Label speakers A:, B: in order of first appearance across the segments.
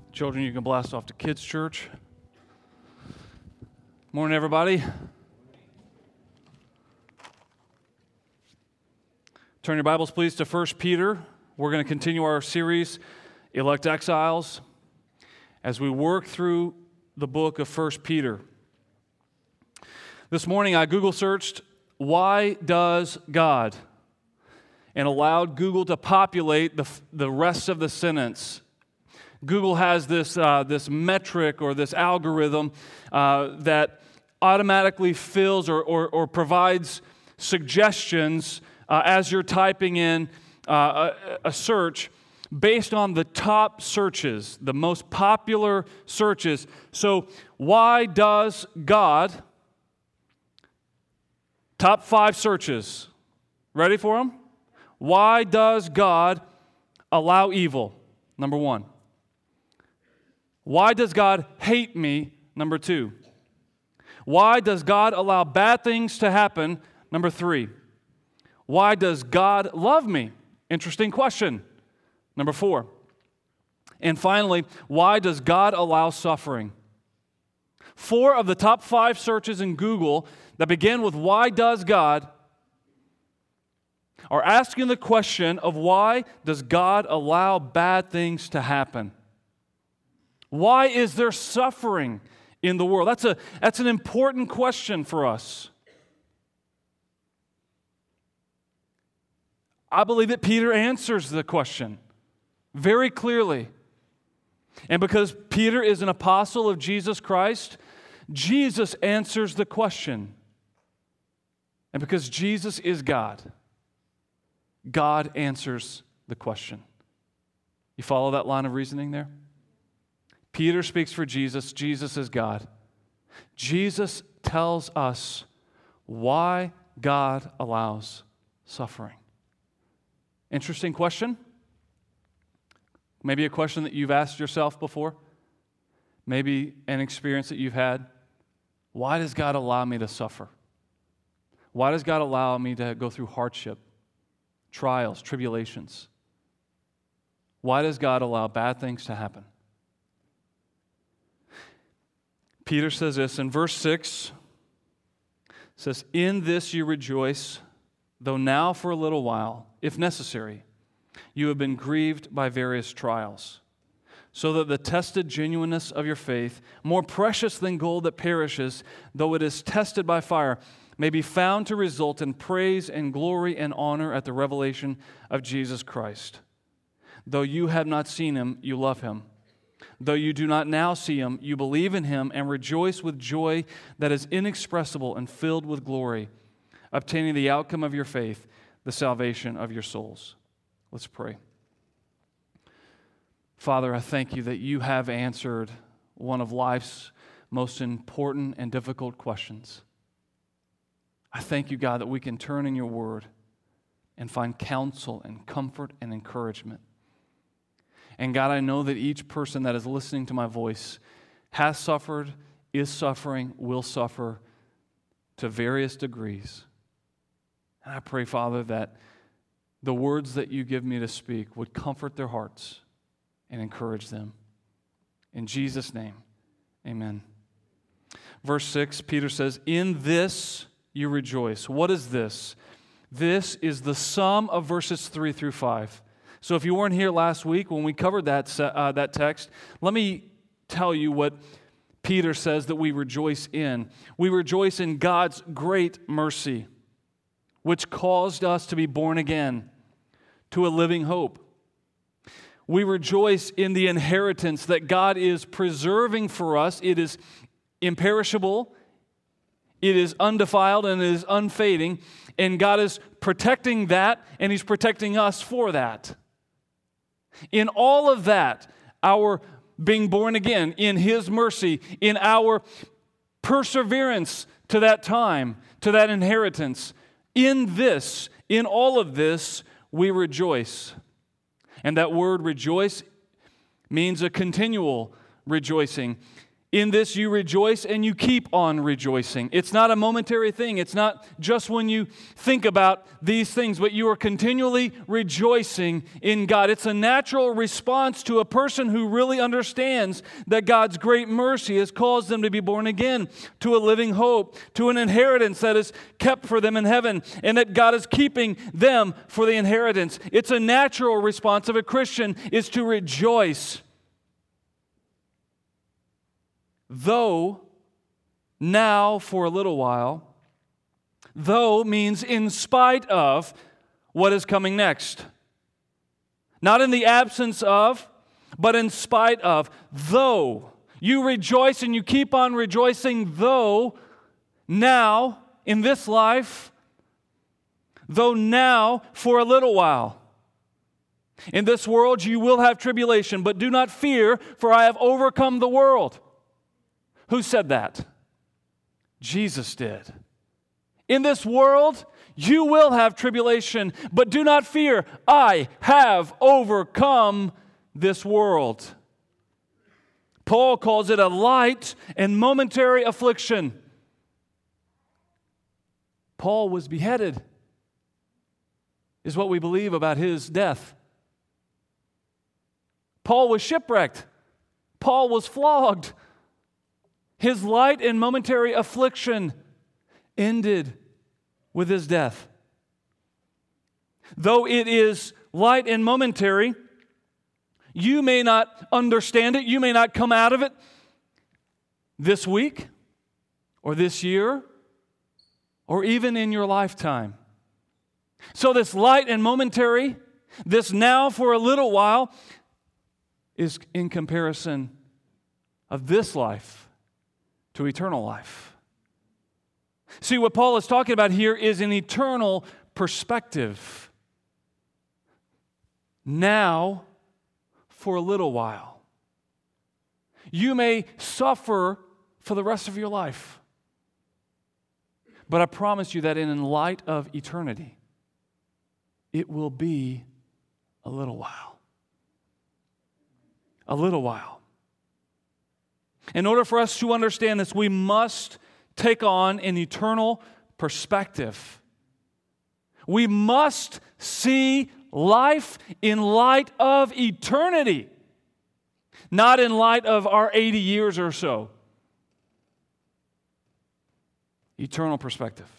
A: Children, you can blast off to Kids Church. Morning, everybody. Turn your Bibles, please, to 1 Peter. We're going to continue our series, Elect Exiles, as we work through the book of 1 Peter. This morning, I Google searched, "Why does God?" and allowed Google to populate the rest of the sentence. Google has this metric or this algorithm that automatically fills or provides suggestions as you're typing in a search based on the top searches, the most popular searches. So, why does God? Top 5 searches. Ready for them? Why does God allow evil? Number 1. Why does God hate me? Number 2. Why does God allow bad things to happen? Number 3. Why does God love me? Interesting question. Number 4. And finally, why does God allow suffering? 4 of the top 5 searches in Google that begin with "Why does God?" are asking the question of why does God allow bad things to happen? Why is there suffering in the world? That's an important question for us. I believe that Peter answers the question very clearly. And because Peter is an apostle of Jesus Christ, Jesus answers the question. And because Jesus is God, God answers the question. You follow that line of reasoning there? Peter speaks for Jesus. Jesus is God. Jesus tells us why God allows suffering. Interesting question. Maybe a question that you've asked yourself before. Maybe an experience that you've had. Why does God allow me to suffer? Why does God allow me to go through hardship, trials, tribulations? Why does God allow bad things to happen? Peter says this in verse 6. It says, "In this you rejoice, though now for a little while, if necessary, you have been grieved by various trials, so that the tested genuineness of your faith, more precious than gold that perishes, though it is tested by fire, may be found to result in praise and glory and honor at the revelation of Jesus Christ. Though you have not seen him, you love him. Though you do not now see him, you believe in him and rejoice with joy that is inexpressible and filled with glory, obtaining the outcome of your faith, the salvation of your souls." Let's pray. Father, I thank you that you have answered one of life's most important and difficult questions. I thank you, God, that we can turn in your word and find counsel and comfort and encouragement. And God, I know that each person that is listening to my voice has suffered, is suffering, will suffer to various degrees. And I pray, Father, that the words that you give me to speak would comfort their hearts and encourage them. In Jesus' name, amen. Verse 6, Peter says, "In this you rejoice." What is this? This is the sum of verses 3 through 5. So if you weren't here last week when we covered that text, let me tell you what Peter says that we rejoice in. We rejoice in God's great mercy, which caused us to be born again to a living hope. We rejoice in the inheritance that God is preserving for us. It is imperishable, it is undefiled, and it is unfading. And God is protecting that, and He's protecting us for that. In all of that, our being born again, in His mercy, in our perseverance to that time, to that inheritance, in this, in all of this, we rejoice. And that word rejoice means a continual rejoicing. In this you rejoice and you keep on rejoicing. It's not a momentary thing. It's not just when you think about these things, but you are continually rejoicing in God. It's a natural response to a person who really understands that God's great mercy has caused them to be born again, to a living hope, to an inheritance that is kept for them in heaven, and that God is keeping them for the inheritance. It's a natural response of a Christian is to rejoice. Though now for a little while, though means in spite of what is coming next. Not in the absence of, but in spite of. Though you rejoice and you keep on rejoicing, though now in this life, though now for a little while. In this world you will have tribulation, but do not fear, for I have overcome the world. Who said that? Jesus did. In this world, you will have tribulation, but do not fear. I have overcome this world. Paul calls it a light and momentary affliction. Paul was beheaded, is what we believe about his death. Paul was shipwrecked. Paul was flogged. His light and momentary affliction ended with his death. Though it is light and momentary, you may not understand it, you may not come out of it this week or this year or even in your lifetime. So this light and momentary, this now for a little while, is in comparison of this life to eternal life. See, what Paul is talking about here is an eternal perspective. Now, for a little while. You may suffer for the rest of your life. But I promise you that in light of eternity, it will be a little while. A little while. In order for us to understand this, we must take on an eternal perspective. We must see life in light of eternity, not in light of our 80 years or so. Eternal perspective.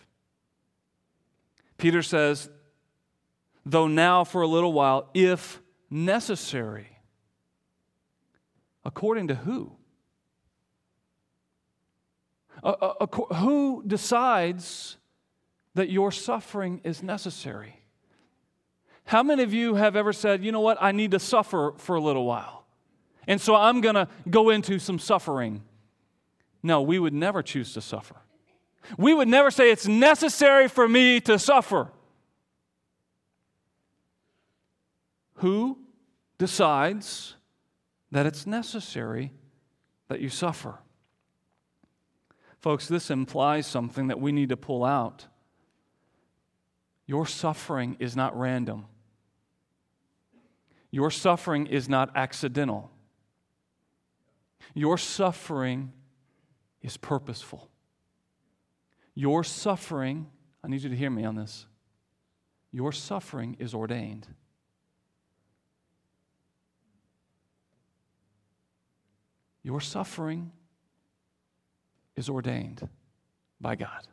A: Peter says, though now for a little while, if necessary. According to who? Who decides that your suffering is necessary? How many of you have ever said, you know what, I need to suffer for a little while, and so I'm going to go into some suffering? No, we would never choose to suffer. We would never say it's necessary for me to suffer. Who decides that it's necessary that you suffer? Folks, this implies something that we need to pull out. Your suffering is not random. Your suffering is not accidental. Your suffering is purposeful. Your suffering, I need you to hear me on this. Your suffering is ordained. Your suffering is ordained by God.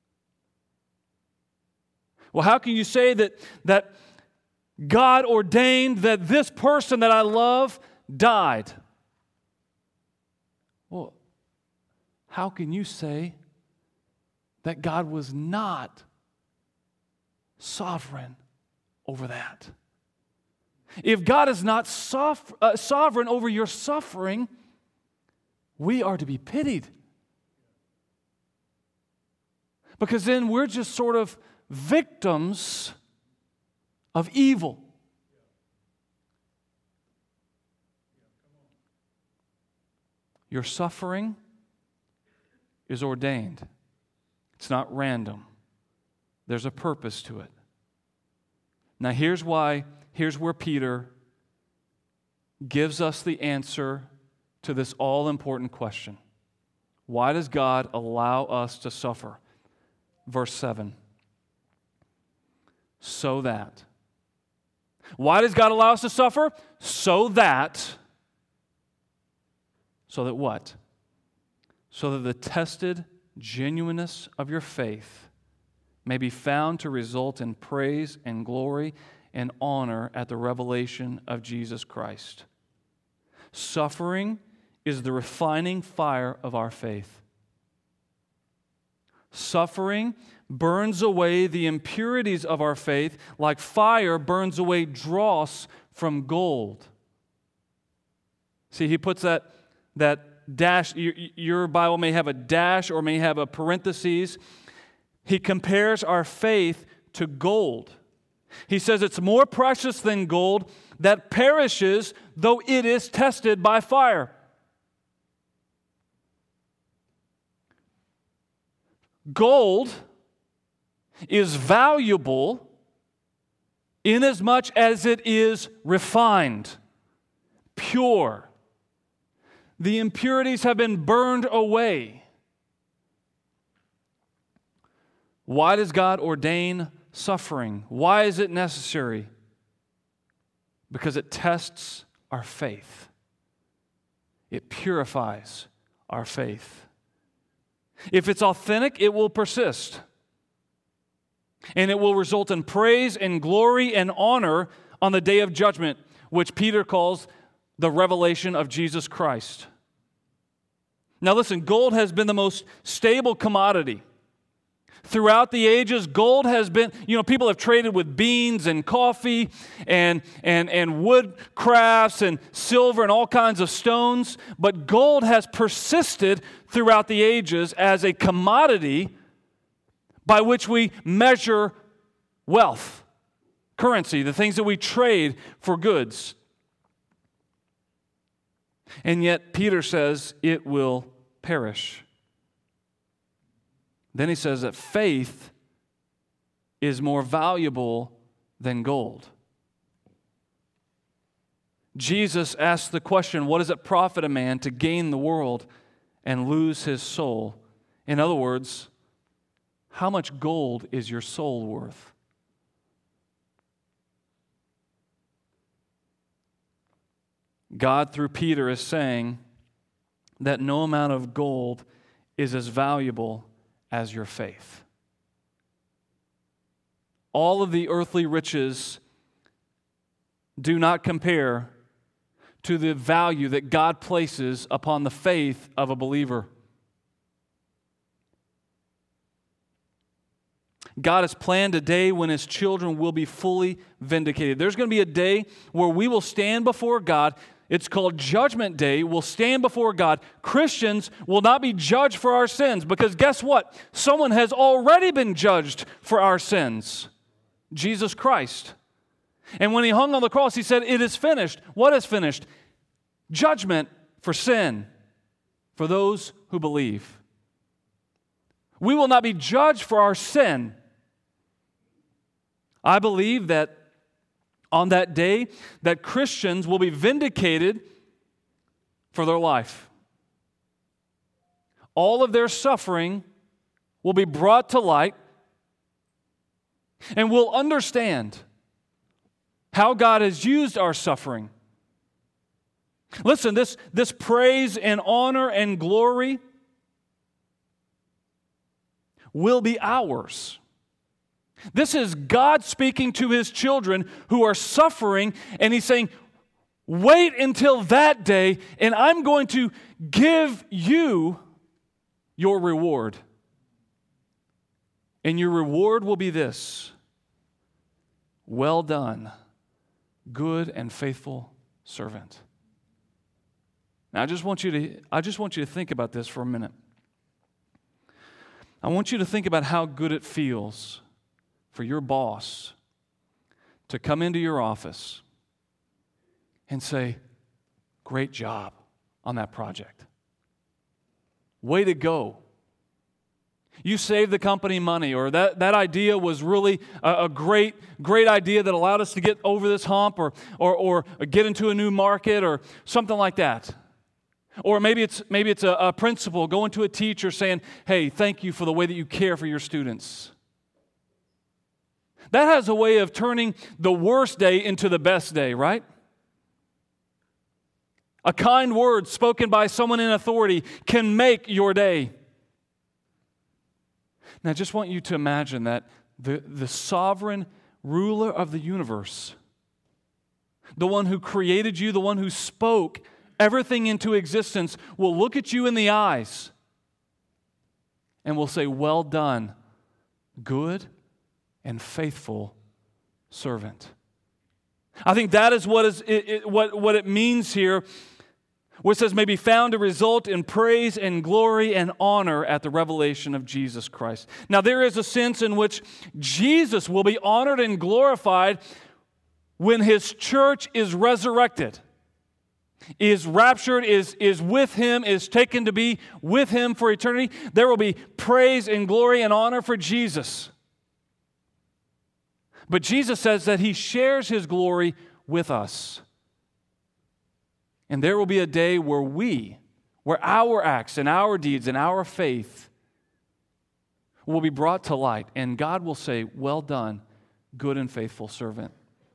A: Well, how can you say that God ordained that this person that I love died? Well, how can you say that God was not sovereign over that? If God is not sovereign over your suffering, we are to be pitied. Because then we're just sort of victims of evil. Your suffering is ordained. It's not random. There's a purpose to it. Now here's where Peter gives us the answer to this all-important question. Why does God allow us to suffer? Verse 7. So that. Why does God allow us to suffer? So that what? So that the tested genuineness of your faith may be found to result in praise and glory and honor at the revelation of Jesus Christ. Suffering is the refining fire of our faith. Suffering burns away the impurities of our faith like fire burns away dross from gold. See, he puts that dash, your Bible may have a dash or may have a parenthesis. He compares our faith to gold. He says it's more precious than gold that perishes though it is tested by fire. Gold is valuable inasmuch as it is refined, pure. The impurities have been burned away. Why does God ordain suffering? Why is it necessary? Because it tests our faith. It purifies our faith. If it's authentic, it will persist. And it will result in praise and glory and honor on the day of judgment, which Peter calls the revelation of Jesus Christ. Now listen, gold has been the most stable commodity. Throughout the ages, gold has been, people have traded with beans and coffee and wood crafts and silver and all kinds of stones, but gold has persisted throughout the ages as a commodity by which we measure wealth, currency, the things that we trade for goods. And yet, Peter says it will perish. Then he says that faith is more valuable than gold. Jesus asked the question, what does it profit a man to gain the world and lose his soul? In other words, how much gold is your soul worth? God, through Peter, is saying that no amount of gold is as valuable as your faith. All of the earthly riches do not compare to the value that God places upon the faith of a believer. God has planned a day when His children will be fully vindicated. There's going to be a day where we will stand before God. It's called Judgment Day. We'll stand before God. Christians will not be judged for our sins because guess what? Someone has already been judged for our sins. Jesus Christ. And when He hung on the cross, He said, "It is finished." What is finished? Judgment for sin for those who believe. We will not be judged for our sin. I believe that on that day, that Christians will be vindicated for their life. All of their suffering will be brought to light, and we'll understand how God has used our suffering. Listen, this praise and honor and glory will be ours. This is God speaking to His children who are suffering, and He's saying, wait until that day, and I'm going to give you your reward. And your reward will be this: well done, good and faithful servant. Now, I just want you to think about this for a minute. I want you to think about how good it feels for your boss to come into your office and say, "Great job on that project. Way to go. You saved the company money," or that idea was really a great idea that allowed us to get over this hump or get into a new market or something like that. Or maybe it's a principal going to a teacher saying, hey, thank you for the way that you care for your students. That has a way of turning the worst day into the best day, right? A kind word spoken by someone in authority can make your day. Now, I just want you to imagine that the sovereign ruler of the universe, the one who created you, the one who spoke everything into existence, will look at you in the eyes and will say, well done, good and faithful servant. I think that is what it means here, where it says, may be found to result in praise and glory and honor at the revelation of Jesus Christ. Now, there is a sense in which Jesus will be honored and glorified when His church is resurrected, is raptured, is with Him, is taken to be with Him for eternity. There will be praise and glory and honor for Jesus. But Jesus says that He shares His glory with us. And there will be a day where our acts and our deeds and our faith will be brought to light, and God will say, well done, good and faithful servant.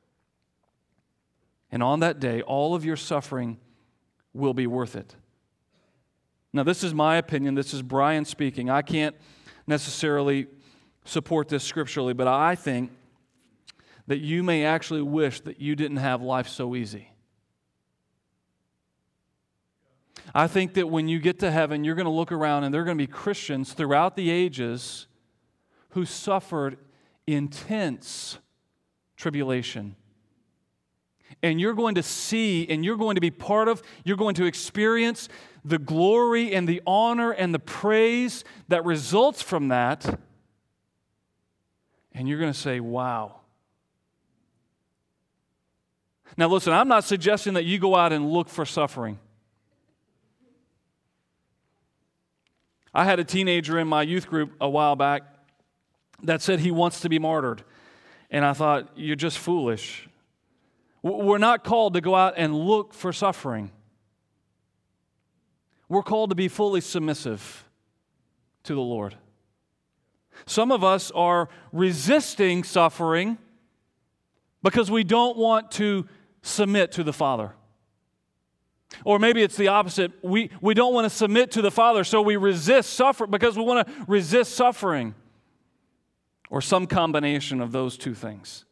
A: And on that day, all of your suffering will be worth it. Now, this is my opinion. This is Brian speaking. I can't necessarily support this scripturally, but I think that you may actually wish that you didn't have life so easy. I think that when you get to heaven, you're going to look around and there are going to be Christians throughout the ages who suffered intense tribulation. And you're going to see, and you're going to be part of, you're going to experience the glory and the honor and the praise that results from that. And you're going to say, wow. Now listen, I'm not suggesting that you go out and look for suffering. I had a teenager in my youth group a while back that said he wants to be martyred. And I thought, you're just foolish. We're not called to go out and look for suffering. We're called to be fully submissive to the Lord. Some of us are resisting suffering because we don't want to submit to the Father. Or maybe it's the opposite. We don't want to submit to the Father, so we resist suffering because we want to resist suffering. Or some combination of those two things.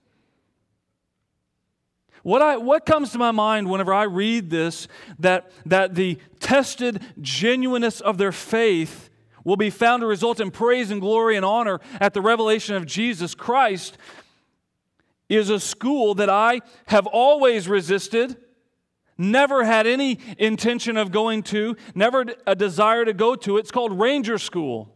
A: What comes to my mind whenever I read this, that the tested genuineness of their faith will be found to result in praise and glory and honor at the revelation of Jesus Christ, is a school that I have always resisted, never had any intention of going to, never a desire to go to. It's called Ranger School.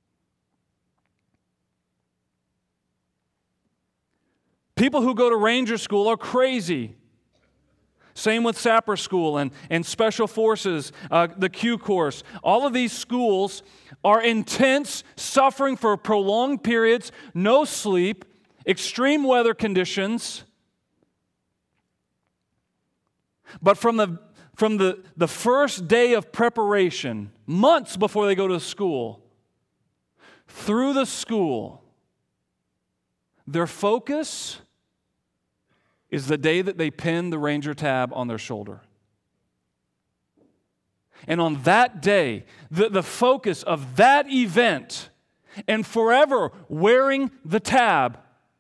A: People who go to Ranger School are crazy. Same with Sapper School and Special Forces, the Q course. All of these schools are intense, suffering for prolonged periods, no sleep, extreme weather conditions. But from the first day of preparation, months before they go to school, through the school, their focus is the day that they pin the Ranger tab on their shoulder. And on that day, the focus of that event and forever wearing the tab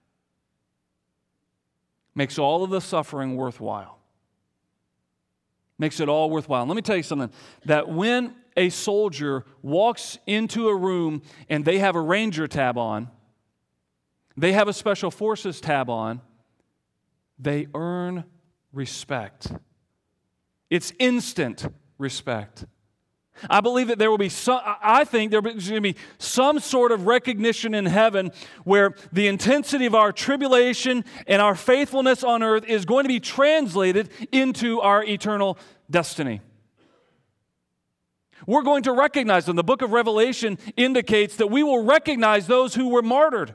A: makes all of the suffering worthwhile. Makes it all worthwhile. And let me tell you something, that when a soldier walks into a room and they have a Ranger tab on, they have a Special Forces tab on, they earn respect. It's instant respect. I believe that there will be I think there's going to be some sort of recognition in heaven where the intensity of our tribulation and our faithfulness on earth is going to be translated into our eternal destiny. We're going to recognize them. The book of Revelation indicates that we will recognize those who were martyred.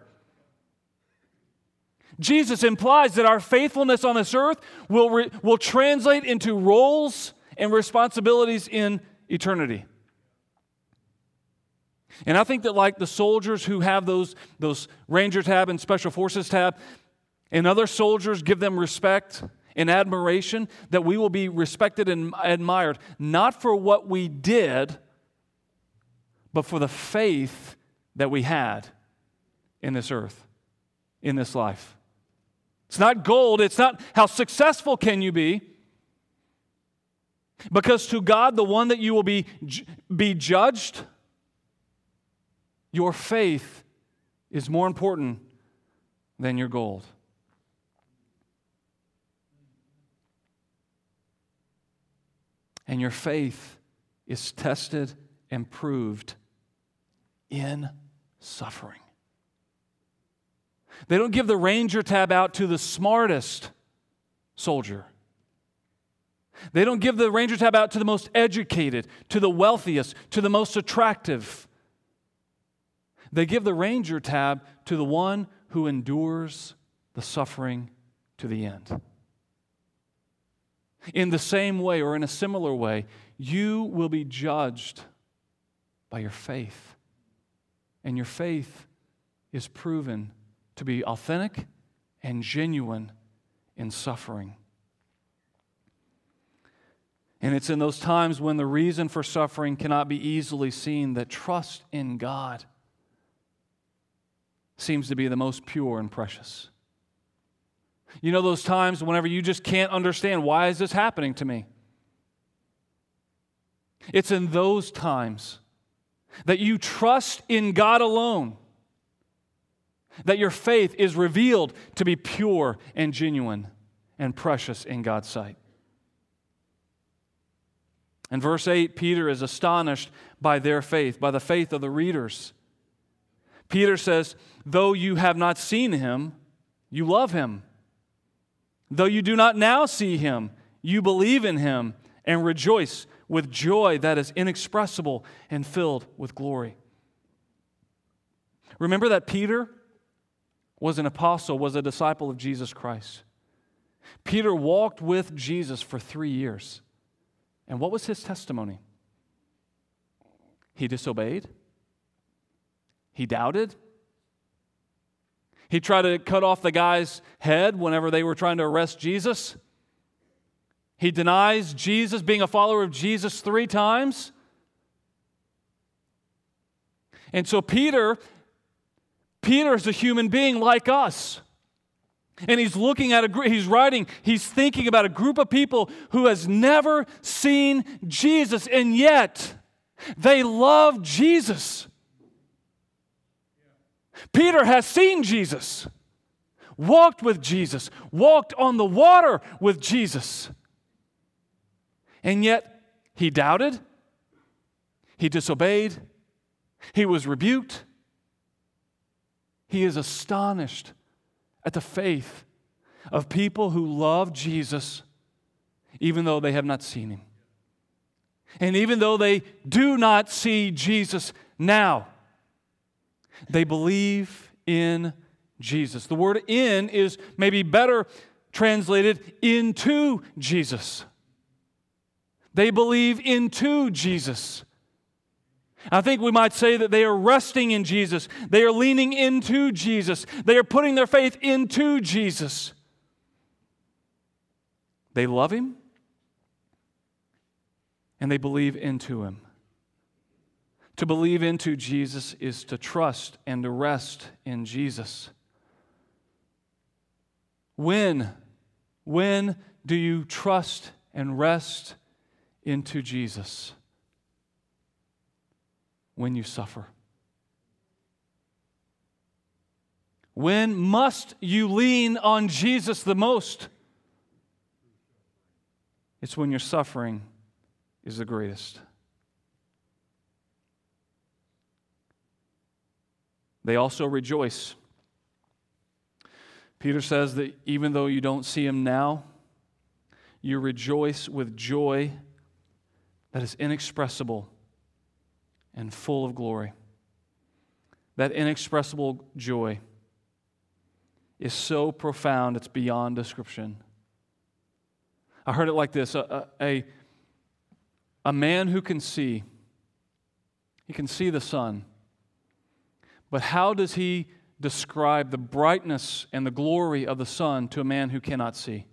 A: Jesus implies that our faithfulness on this earth will translate into roles and responsibilities in eternity. And I think that like the soldiers who have those Ranger tab and Special Forces tab, and other soldiers give them respect and admiration, that we will be respected and admired, not for what we did, but for the faith that we had in this earth, in this life. It's not gold, it's not how successful can you be, because to God, the one that you will be judged, your faith is more important than your gold. And your faith is tested and proved in suffering. They don't give the Ranger tab out to the smartest soldier. They don't give the Ranger tab out to the most educated, to the wealthiest, to the most attractive. They give the Ranger tab to the one who endures the suffering to the end. In the same way, or in a similar way, you will be judged by your faith. And your faith is proven to be authentic and genuine in suffering. And it's in those times when the reason for suffering cannot be easily seen that trust in God seems to be the most pure and precious. You know those times whenever you just can't understand, why is this happening to me? It's in those times that you trust in God alone, that your faith is revealed to be pure and genuine and precious in God's sight. In verse 8, Peter is astonished by their faith, by the faith of the readers. Peter says, though you have not seen him, you love him. Though you do not now see him, you believe in him and rejoice with joy that is inexpressible and filled with glory. Remember that Peter was an apostle, was a disciple of Jesus Christ. Peter walked with Jesus for 3 years. And what was his testimony? He disobeyed. He doubted. He tried to cut off the guy's head whenever they were trying to arrest Jesus. He denies Jesus, being a follower of Jesus, 3 times. And so Peter is a human being like us. And he's looking at he's thinking about a group of people who has never seen Jesus, and yet they love Jesus. Peter has seen Jesus, walked with Jesus, walked on the water with Jesus. And yet he doubted, he disobeyed, he was rebuked. He is astonished at the faith of people who love Jesus even though they have not seen him. And even though they do not see Jesus now, they believe in Jesus. The word "in" is maybe better translated into Jesus. They believe into Jesus. I think we might say that they are resting in Jesus. They are leaning into Jesus. They are putting their faith into Jesus. They love him and they believe into him. To believe into Jesus is to trust and to rest in Jesus. When do you trust and rest into Jesus? When you suffer. When must you lean on Jesus the most? It's when your suffering is the greatest. They also rejoice. Peter says that even though you don't see him now, you rejoice with joy that is inexpressible and full of glory. That inexpressible joy is so profound, it's beyond description. I heard it like this. A a man who can see, he can see the sun, but how does he describe the brightness and the glory of the sun to a man who cannot see?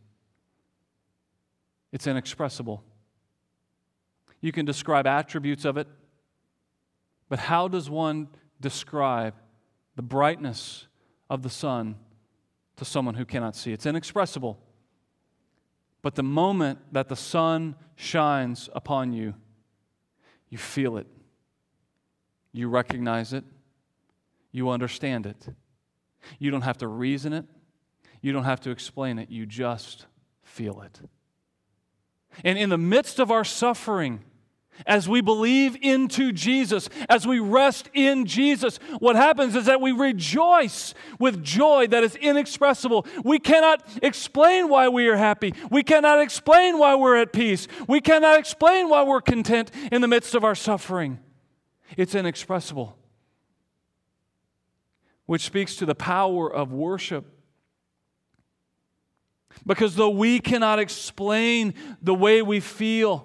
A: It's inexpressible. You can describe attributes of it, but how does one describe the brightness of the sun to someone who cannot see? It's inexpressible. But the moment that the sun shines upon you, you feel it. You recognize it. You understand it. You don't have to reason it. You don't have to explain it. You just feel it. And in the midst of our suffering, as we believe into Jesus, as we rest in Jesus, what happens is that we rejoice with joy that is inexpressible. We cannot explain why we are happy. We cannot explain why we're at peace. We cannot explain why we're content in the midst of our suffering. It's inexpressible, which speaks to the power of worship. Because though we cannot explain the way we feel,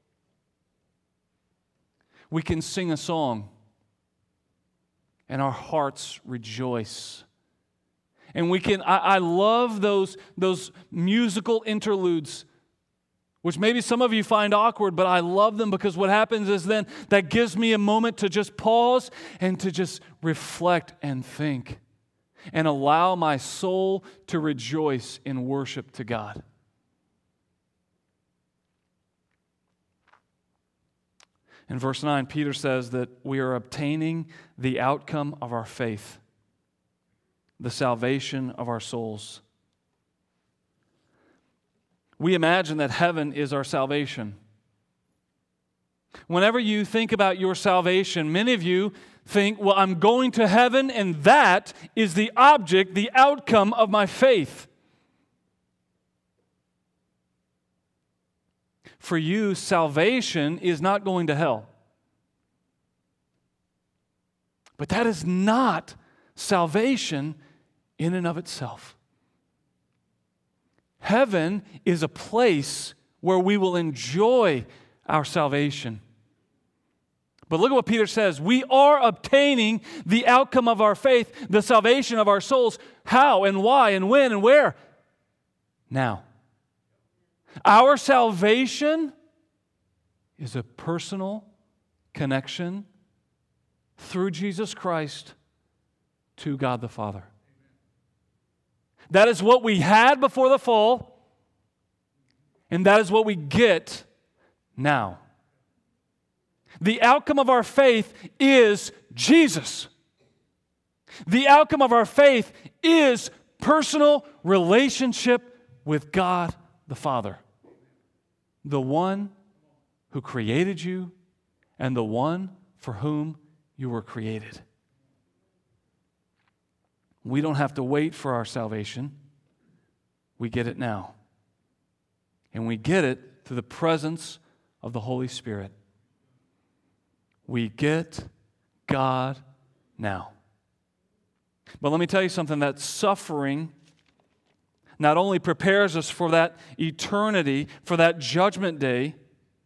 A: we can sing a song and our hearts rejoice. And we can, I love those musical interludes, which maybe some of you find awkward, but I love them because what happens is then that gives me a moment to just pause and to just reflect and think and allow my soul to rejoice in worship to God. In verse 9, Peter says that we are obtaining the outcome of our faith, the salvation of our souls. We imagine that heaven is our salvation. Whenever you think about your salvation, many of you think, well, I'm going to heaven, and that is the object, the outcome of my faith. For you, salvation is not going to hell. But that is not salvation in and of itself. Heaven is a place where we will enjoy our salvation. But look at what Peter says. We are obtaining the outcome of our faith, the salvation of our souls. How and why and when and where? Now. Our salvation is a personal connection through Jesus Christ to God the Father. That is what we had before the fall, and that is what we get now. The outcome of our faith is Jesus. The outcome of our faith is personal relationship with God the Father, the one who created you and the one for whom you were created. We don't have to wait for our salvation. We get it now. And we get it through the presence of the Holy Spirit. We get God now. But let me tell you something, that suffering not only prepares us for that eternity, for that judgment day,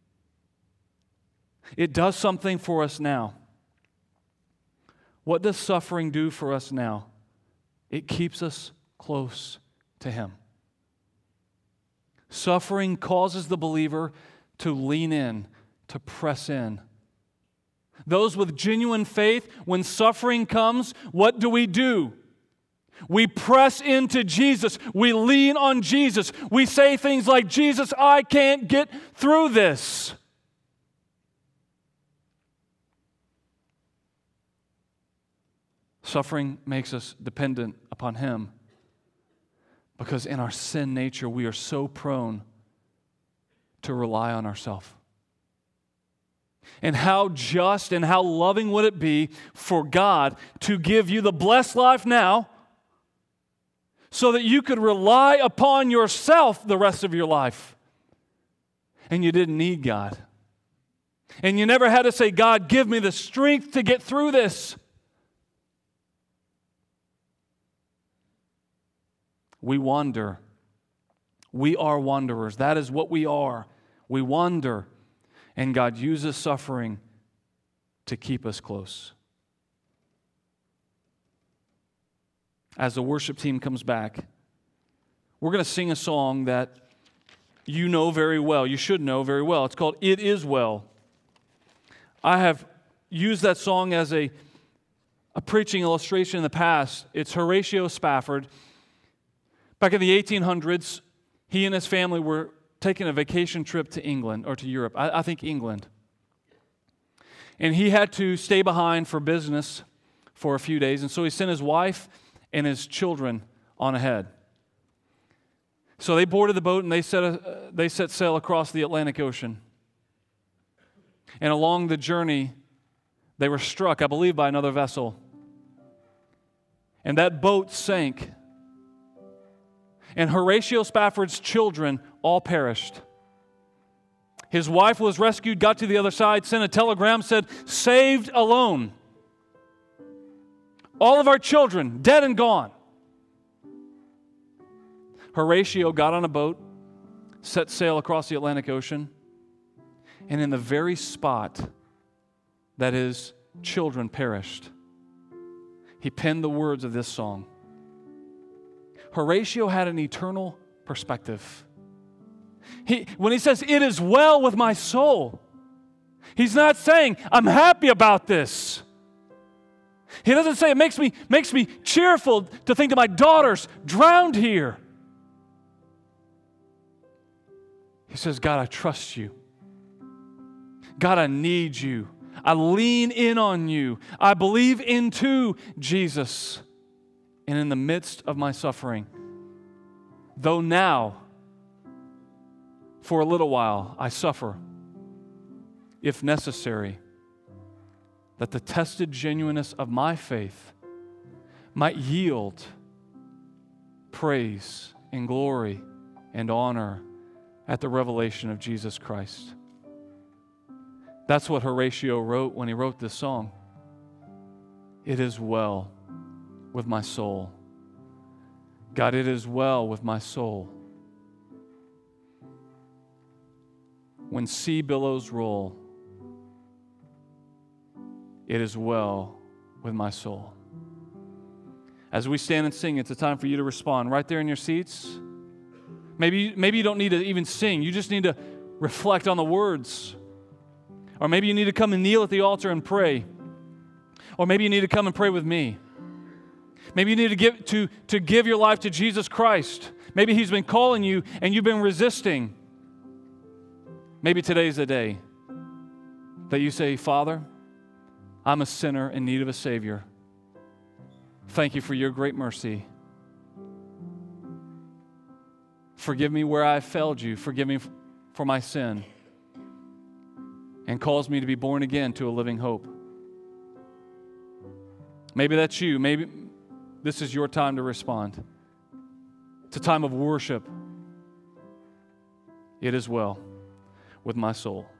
A: it does something for us now. What does suffering do for us now? It keeps us close to Him. Suffering causes the believer to lean in, to press in. Those with genuine faith, when suffering comes, what do? We press into Jesus. We lean on Jesus. We say things like, Jesus, I can't get through this. Suffering makes us dependent upon Him because in our sin nature we are so prone to rely on ourselves. And how just and how loving would it be for God to give you the blessed life now so that you could rely upon yourself the rest of your life. And you didn't need God. And you never had to say, God, give me the strength to get through this. We wander. We are wanderers. That is what we are. We wander. And God uses suffering to keep us close. As the worship team comes back, we're going to sing a song that you know very well. You should know very well. It's called It Is Well. I have used that song as a preaching illustration in the past. It's Horatio Spafford. Back in the 1800s, he and his family were taking a vacation trip to England, or to Europe. I think England. And he had to stay behind for business for a few days, and so he sent his wife and his children on ahead. So they boarded the boat and they set sail across the Atlantic Ocean. And along the journey, they were struck, I believe, by another vessel. And that boat sank. And Horatio Spafford's children all perished. His wife was rescued, got to the other side, sent a telegram, said, "Saved alone. All of our children, dead and gone." Horatio got on a boat, set sail across the Atlantic Ocean, and in the very spot that his children perished, he penned the words of this song. Horatio had an eternal perspective. When he says, "It is well with my soul," he's not saying, "I'm happy about this." He doesn't say, "It makes me cheerful to think that my daughter's drowned here." He says, "God, I trust you. God, I need you. I lean in on you. I believe into Jesus. And in the midst of my suffering, though now, for a little while, I suffer, if necessary, that the tested genuineness of my faith might yield praise and glory and honor at the revelation of Jesus Christ." That's what Horatio wrote when he wrote this song. It is well with my soul. God, it is well with my soul. When sea billows roll, it is well with my soul. As we stand and sing, it's a time for you to respond right there in your seats. Maybe you don't need to even sing. You just need to reflect on the words. Or maybe you need to come and kneel at the altar and pray. Or maybe you need to come and pray with me. Maybe you need to give your life to Jesus Christ. Maybe He's been calling you and you've been resisting. Maybe today's the day that you say, "Father, I'm a sinner in need of a Savior. Thank you for your great mercy. Forgive me where I failed you. Forgive me for my sin. And cause me to be born again to a living hope." Maybe that's you. Maybe this is your time to respond. It's a time of worship. It is well with my soul.